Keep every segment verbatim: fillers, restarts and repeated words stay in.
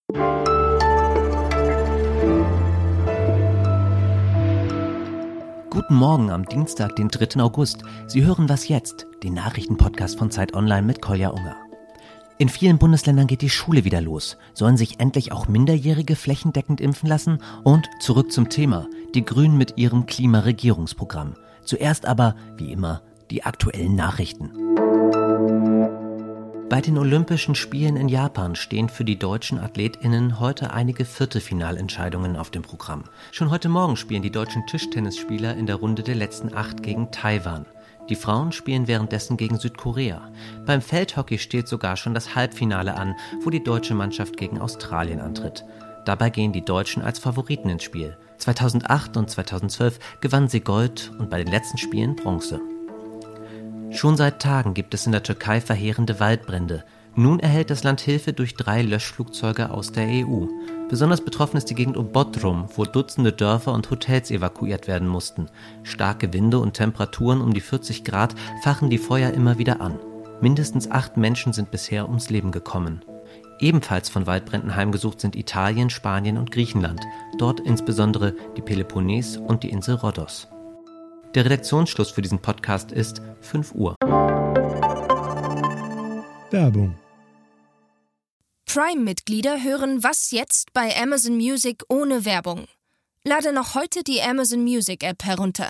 Guten Morgen am Dienstag, den dritten August. Sie hören Was jetzt? Den Nachrichtenpodcast von Zeit Online mit Kolja Unger. In vielen Bundesländern geht die Schule wieder los. Sollen sich endlich auch Minderjährige flächendeckend impfen lassen? Und zurück zum Thema, die Grünen mit ihrem Klimaregierungsprogramm. Zuerst aber, wie immer, die aktuellen Nachrichten. Bei den Olympischen Spielen in Japan stehen für die deutschen AthletInnen heute einige Viertelfinalentscheidungen auf dem Programm. Schon heute Morgen spielen die deutschen Tischtennisspieler in der Runde der letzten acht gegen Taiwan. Die Frauen spielen währenddessen gegen Südkorea. Beim Feldhockey steht sogar schon das Halbfinale an, wo die deutsche Mannschaft gegen Australien antritt. Dabei gehen die Deutschen als Favoriten ins Spiel. zweitausendacht und zweitausendzwölf gewannen sie Gold und bei den letzten Spielen Bronze. Schon seit Tagen gibt es in der Türkei verheerende Waldbrände. Nun erhält das Land Hilfe durch drei Löschflugzeuge aus der E U. Besonders betroffen ist die Gegend um Bodrum, wo Dutzende Dörfer und Hotels evakuiert werden mussten. Starke Winde und Temperaturen um die vierzig Grad fachen die Feuer immer wieder an. Mindestens acht Menschen sind bisher ums Leben gekommen. Ebenfalls von Waldbränden heimgesucht sind Italien, Spanien und Griechenland. Dort insbesondere die Peloponnes und die Insel Rhodos. Der Redaktionsschluss für diesen Podcast ist fünf Uhr. Werbung. Prime-Mitglieder hören Was jetzt bei Amazon Music ohne Werbung. Lade noch heute die Amazon Music App herunter.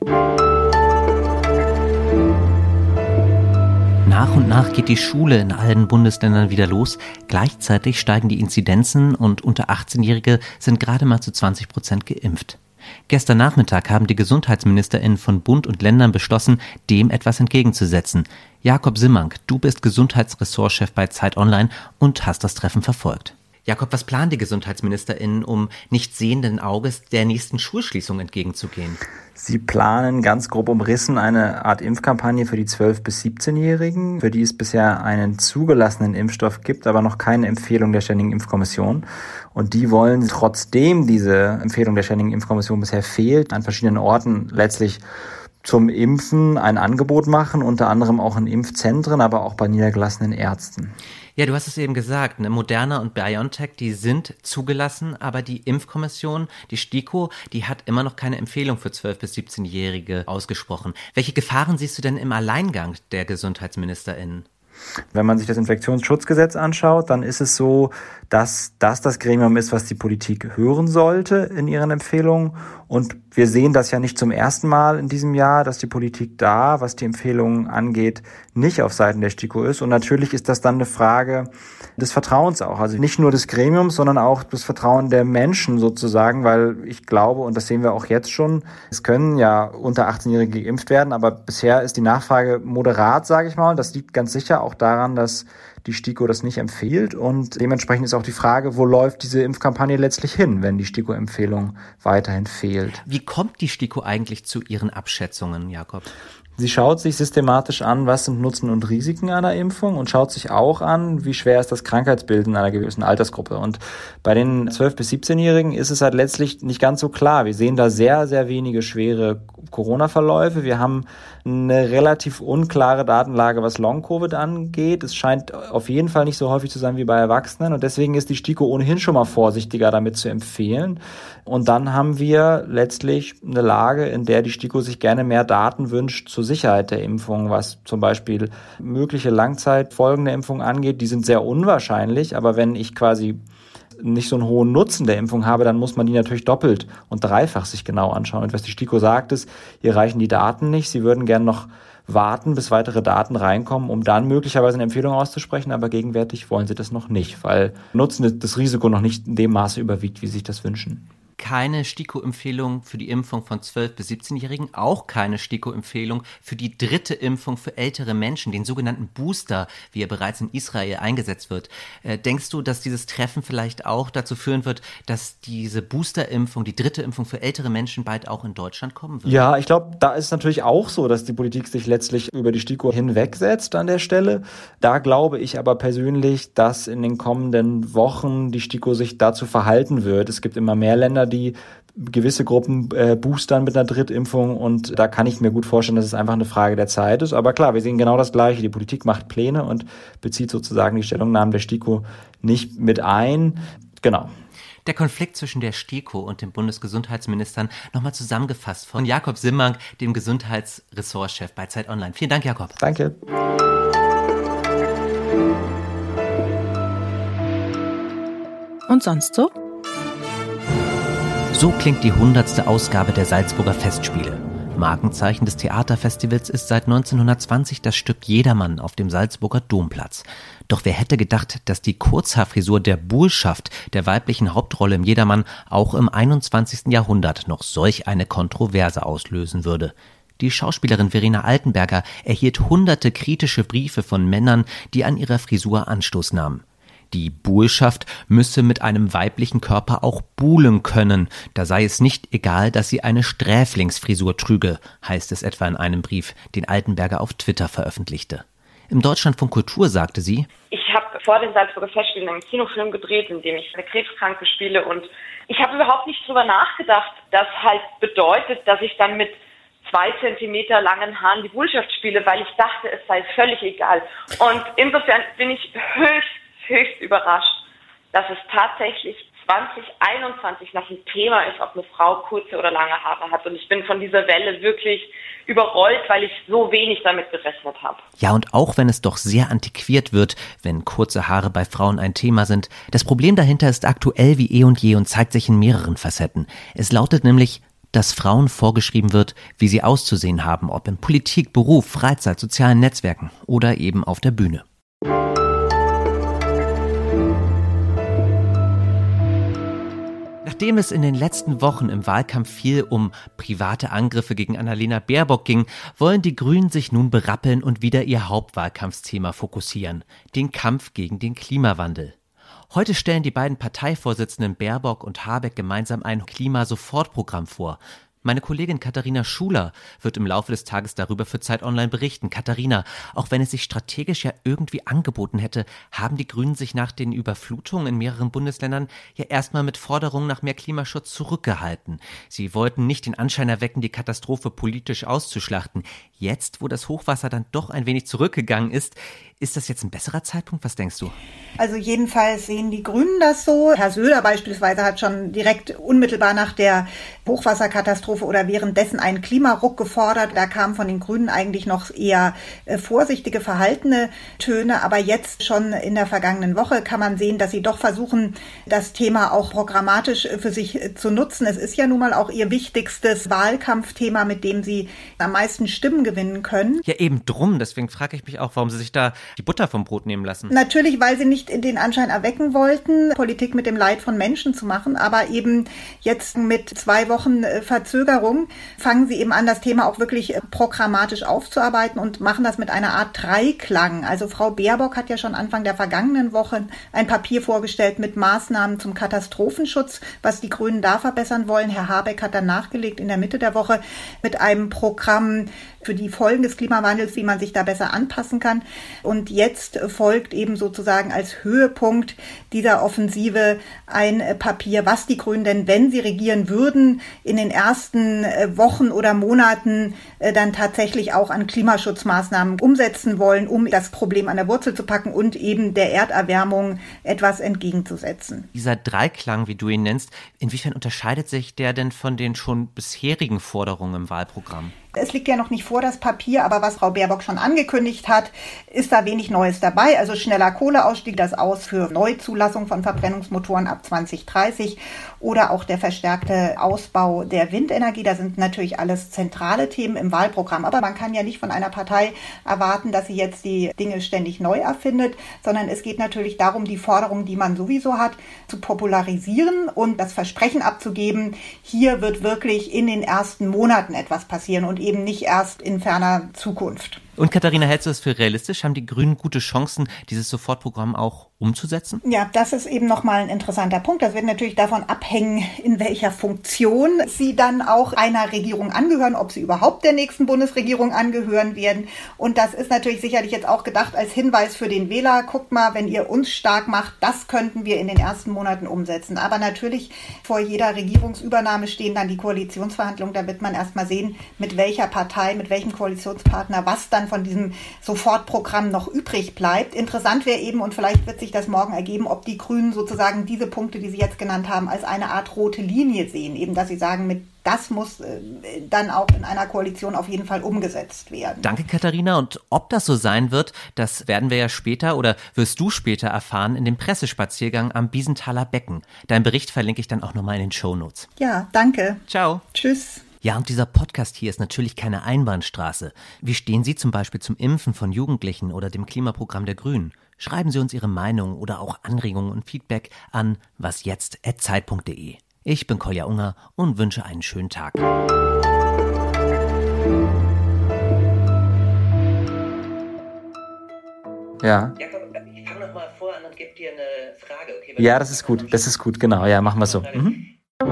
Nach und nach geht die Schule in allen Bundesländern wieder los. Gleichzeitig steigen die Inzidenzen und unter achtzehnjährige sind gerade mal zu zwanzig Prozent geimpft. Gestern Nachmittag haben die GesundheitsministerInnen von Bund und Ländern beschlossen, dem etwas entgegenzusetzen. Jakob Simmank, du bist Gesundheitsressortchef bei Zeit Online und hast das Treffen verfolgt. Jakob, was planen die GesundheitsministerInnen, um nicht sehenden Auges der nächsten Schulschließung entgegenzugehen? Sie planen ganz grob umrissen eine Art Impfkampagne für die zwölf- bis siebzehnjährigen, für die es bisher einen zugelassenen Impfstoff gibt, aber noch keine Empfehlung der Ständigen Impfkommission. Und die wollen, trotzdem diese Empfehlung der Ständigen Impfkommission bisher fehlt, an verschiedenen Orten letztlich zum Impfen ein Angebot machen, unter anderem auch in Impfzentren, aber auch bei niedergelassenen Ärzten. Ja, du hast es eben gesagt, ne? Moderna und BioNTech, die sind zugelassen, aber die Impfkommission, die STIKO, die hat immer noch keine Empfehlung für zwölf- bis siebzehnjährige ausgesprochen. Welche Gefahren siehst du denn im Alleingang der GesundheitsministerInnen? Wenn man sich das Infektionsschutzgesetz anschaut, dann ist es so, dass das das Gremium ist, was die Politik hören sollte in ihren Empfehlungen. Und wir sehen das ja nicht zum ersten Mal in diesem Jahr, dass die Politik da, was die Empfehlungen angeht, nicht auf Seiten der STIKO ist. Und natürlich ist das dann eine Frage des Vertrauens auch. Also nicht nur des Gremiums, sondern auch das Vertrauen der Menschen sozusagen, weil ich glaube, und das sehen wir auch jetzt schon, es können ja unter achtzehnjährige geimpft werden, aber bisher ist die Nachfrage moderat, sage ich mal. Und das liegt ganz sicher auch daran, dass die STIKO das nicht empfiehlt. Und dementsprechend ist auch die Frage, wo läuft diese Impfkampagne letztlich hin, wenn die STIKO-Empfehlung weiterhin fehlt. Wie kommt die STIKO eigentlich zu ihren Abschätzungen, Jakob? Sie schaut sich systematisch an, was sind Nutzen und Risiken einer Impfung und schaut sich auch an, wie schwer ist das Krankheitsbild in einer gewissen Altersgruppe. Und bei den zwölf- bis siebzehnjährigen ist es halt letztlich nicht ganz so klar. Wir sehen da sehr, sehr wenige schwere Corona-Verläufe. Wir haben eine relativ unklare Datenlage, was Long-Covid angeht. Es scheint auf jeden Fall nicht so häufig zu sein wie bei Erwachsenen. Und deswegen ist die STIKO ohnehin schon mal vorsichtiger damit zu empfehlen. Und dann haben wir letztlich eine Lage, in der die STIKO sich gerne mehr Daten wünscht zur Sicherheit der Impfung, was zum Beispiel mögliche Langzeitfolgen der Impfung angeht. Die sind sehr unwahrscheinlich, aber wenn ich quasi nicht so einen hohen Nutzen der Impfung habe, dann muss man die natürlich doppelt und dreifach sich genau anschauen. Und was die STIKO sagt ist, hier reichen die Daten nicht. Sie würden gerne noch warten, bis weitere Daten reinkommen, um dann möglicherweise eine Empfehlung auszusprechen, aber gegenwärtig wollen sie das noch nicht, weil Nutzen das Risiko noch nicht in dem Maße überwiegt, wie sie sich das wünschen. Keine STIKO-Empfehlung für die Impfung von zwölf- bis siebzehnjährigen, auch keine STIKO-Empfehlung für die dritte Impfung für ältere Menschen, den sogenannten Booster, wie er bereits in Israel eingesetzt wird. Äh, denkst du, dass dieses Treffen vielleicht auch dazu führen wird, dass diese Booster-Impfung, die dritte Impfung für ältere Menschen bald auch in Deutschland kommen wird? Ja, ich glaube, da ist es natürlich auch so, dass die Politik sich letztlich über die STIKO hinwegsetzt an der Stelle. Da glaube ich aber persönlich, dass in den kommenden Wochen die STIKO sich dazu verhalten wird. Es gibt immer mehr Länder, die gewisse Gruppen äh, boostern mit einer Drittimpfung und da kann ich mir gut vorstellen, dass es einfach eine Frage der Zeit ist. Aber klar, wir sehen genau das Gleiche. Die Politik macht Pläne und bezieht sozusagen die Stellungnahmen der STIKO nicht mit ein. Genau. Der Konflikt zwischen der STIKO und den Bundesgesundheitsministern nochmal zusammengefasst von Jakob Simmank, dem Gesundheitsressortchef bei Zeit Online. Vielen Dank, Jakob. Danke. Und sonst so? So klingt die hundertste Ausgabe der Salzburger Festspiele. Markenzeichen des Theaterfestivals ist seit neunzehnhundertzwanzig das Stück Jedermann auf dem Salzburger Domplatz. Doch wer hätte gedacht, dass die Kurzhaarfrisur der Buhlschaft der weiblichen Hauptrolle im Jedermann auch im einundzwanzigsten Jahrhundert noch solch eine Kontroverse auslösen würde? Die Schauspielerin Verena Altenberger erhielt hunderte kritische Briefe von Männern, die an ihrer Frisur Anstoß nahmen. Die Buhlschaft müsse mit einem weiblichen Körper auch buhlen können. Da sei es nicht egal, dass sie eine Sträflingsfrisur trüge, heißt es etwa in einem Brief, den Altenberger auf Twitter veröffentlichte. Im Deutschlandfunk Kultur sagte sie: Ich habe vor den Salzburger Festspielen einen Kinofilm gedreht, in dem ich eine Krebskranke spiele und ich habe überhaupt nicht drüber nachgedacht, dass halt bedeutet, dass ich dann mit zwei Zentimeter langen Haaren die Buhlschaft spiele, weil ich dachte, es sei völlig egal. Und insofern bin ich höchst höchst überrascht, dass es tatsächlich zwanzig einundzwanzig noch ein Thema ist, ob eine Frau kurze oder lange Haare hat. Und ich bin von dieser Welle wirklich überrollt, weil ich so wenig damit gerechnet habe. Ja, und auch wenn es doch sehr antiquiert wird, wenn kurze Haare bei Frauen ein Thema sind, das Problem dahinter ist aktuell wie eh und je und zeigt sich in mehreren Facetten. Es lautet nämlich, dass Frauen vorgeschrieben wird, wie sie auszusehen haben, ob in Politik, Beruf, Freizeit, sozialen Netzwerken oder eben auf der Bühne. Nachdem es in den letzten Wochen im Wahlkampf viel um private Angriffe gegen Annalena Baerbock ging, wollen die Grünen sich nun berappeln und wieder ihr Hauptwahlkampfsthema fokussieren: den Kampf gegen den Klimawandel. Heute stellen die beiden Parteivorsitzenden Baerbock und Habeck gemeinsam ein Klimasofortprogramm vor. Meine Kollegin Katharina Schuler wird im Laufe des Tages darüber für Zeit Online berichten. Katharina, auch wenn es sich strategisch ja irgendwie angeboten hätte, haben die Grünen sich nach den Überflutungen in mehreren Bundesländern ja erstmal mit Forderungen nach mehr Klimaschutz zurückgehalten. Sie wollten nicht den Anschein erwecken, die Katastrophe politisch auszuschlachten. Jetzt, wo das Hochwasser dann doch ein wenig zurückgegangen ist, ist das jetzt ein besserer Zeitpunkt? Was denkst du? Also jedenfalls sehen die Grünen das so. Herr Söder beispielsweise hat schon direkt unmittelbar nach der Hochwasserkatastrophe oder währenddessen einen Klimaruck gefordert. Da kamen von den Grünen eigentlich noch eher äh, vorsichtige, verhaltene Töne. Aber jetzt schon in der vergangenen Woche kann man sehen, dass sie doch versuchen, das Thema auch programmatisch für sich äh, zu nutzen. Es ist ja nun mal auch ihr wichtigstes Wahlkampfthema, mit dem sie am meisten Stimmen gewinnen können. Ja, eben drum. Deswegen frage ich mich auch, warum sie sich da die Butter vom Brot nehmen lassen. Natürlich, weil sie nicht den Anschein erwecken wollten, Politik mit dem Leid von Menschen zu machen, aber eben jetzt mit zwei Wochen Verzögerung fangen sie eben an, das Thema auch wirklich programmatisch aufzuarbeiten und machen das mit einer Art Dreiklang. Also Frau Baerbock hat ja schon Anfang der vergangenen Woche ein Papier vorgestellt mit Maßnahmen zum Katastrophenschutz, was die Grünen da verbessern wollen. Herr Habeck hat dann nachgelegt in der Mitte der Woche mit einem Programm für die Folgen des Klimawandels, wie man sich da besser anpassen kann. Und jetzt folgt eben sozusagen als Höhepunkt dieser Offensive ein Papier, was die Grünen denn, wenn sie regieren würden, in den ersten Wochen oder Monaten dann tatsächlich auch an Klimaschutzmaßnahmen umsetzen wollen, um das Problem an der Wurzel zu packen und eben der Erderwärmung etwas entgegenzusetzen. Dieser Dreiklang, wie du ihn nennst, inwiefern unterscheidet sich der denn von den schon bisherigen Forderungen im Wahlprogramm? Es liegt ja noch nicht vor, das Papier, aber was Frau Baerbock schon angekündigt hat, ist da wenig Neues dabei. Also schneller Kohleausstieg, das Aus für Neuzulassung von Verbrennungsmotoren ab zwanzig dreißig oder auch der verstärkte Ausbau der Windenergie. Da sind natürlich alles zentrale Themen im Wahlprogramm. Aber man kann ja nicht von einer Partei erwarten, dass sie jetzt die Dinge ständig neu erfindet, sondern es geht natürlich darum, die Forderungen, die man sowieso hat, zu popularisieren und das Versprechen abzugeben, hier wird wirklich in den ersten Monaten etwas passieren und eben nicht erst in ferner Zukunft. Und Katharina, hältst du es für realistisch? Haben die Grünen gute Chancen, dieses Sofortprogramm auch umzusetzen? Ja, das ist eben nochmal ein interessanter Punkt. Das wird natürlich davon abhängen, in welcher Funktion sie dann auch einer Regierung angehören, ob sie überhaupt der nächsten Bundesregierung angehören werden. Und das ist natürlich sicherlich jetzt auch gedacht als Hinweis für den Wähler. Guckt mal, wenn ihr uns stark macht, das könnten wir in den ersten Monaten umsetzen. Aber natürlich vor jeder Regierungsübernahme stehen dann die Koalitionsverhandlungen. Da wird man erstmal sehen, mit welcher Partei, mit welchem Koalitionspartner, was dann von diesem Sofortprogramm noch übrig bleibt. Interessant wäre eben, und vielleicht wird sich das morgen ergeben, ob die Grünen sozusagen diese Punkte, die Sie jetzt genannt haben, als eine Art rote Linie sehen. Eben, dass sie sagen, mit das muss äh, dann auch in einer Koalition auf jeden Fall umgesetzt werden. Danke, Katharina. Und ob das so sein wird, das werden wir ja später oder wirst du später erfahren in dem Pressespaziergang am Biesenthaler Becken. Deinen Bericht verlinke ich dann auch nochmal in den Shownotes. Ja, danke. Ciao. Tschüss. Ja, und dieser Podcast hier ist natürlich keine Einbahnstraße. Wie stehen Sie zum Beispiel zum Impfen von Jugendlichen oder dem Klimaprogramm der Grünen? Schreiben Sie uns Ihre Meinung oder auch Anregungen und Feedback an wasjetzt at zeit punkt de. Ich bin Kolja Unger und wünsche einen schönen Tag. Ja. Ja, komm, ich fange nochmal vor an und gebe dir eine Frage. Okay, Ja, das ist gut. Das ist gut, genau. Ja, machen wir so. Mhm.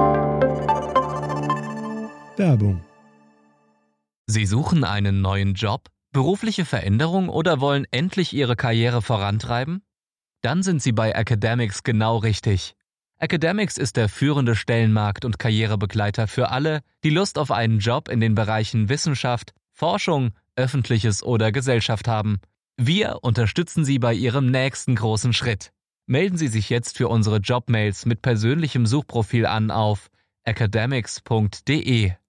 Werbung. Sie suchen einen neuen Job, berufliche Veränderung oder wollen endlich Ihre Karriere vorantreiben? Dann sind Sie bei Academics genau richtig. Academics ist der führende Stellenmarkt- und Karrierebegleiter für alle, die Lust auf einen Job in den Bereichen Wissenschaft, Forschung, Öffentliches oder Gesellschaft haben. Wir unterstützen Sie bei Ihrem nächsten großen Schritt. Melden Sie sich jetzt für unsere Jobmails mit persönlichem Suchprofil an auf academics punkt de.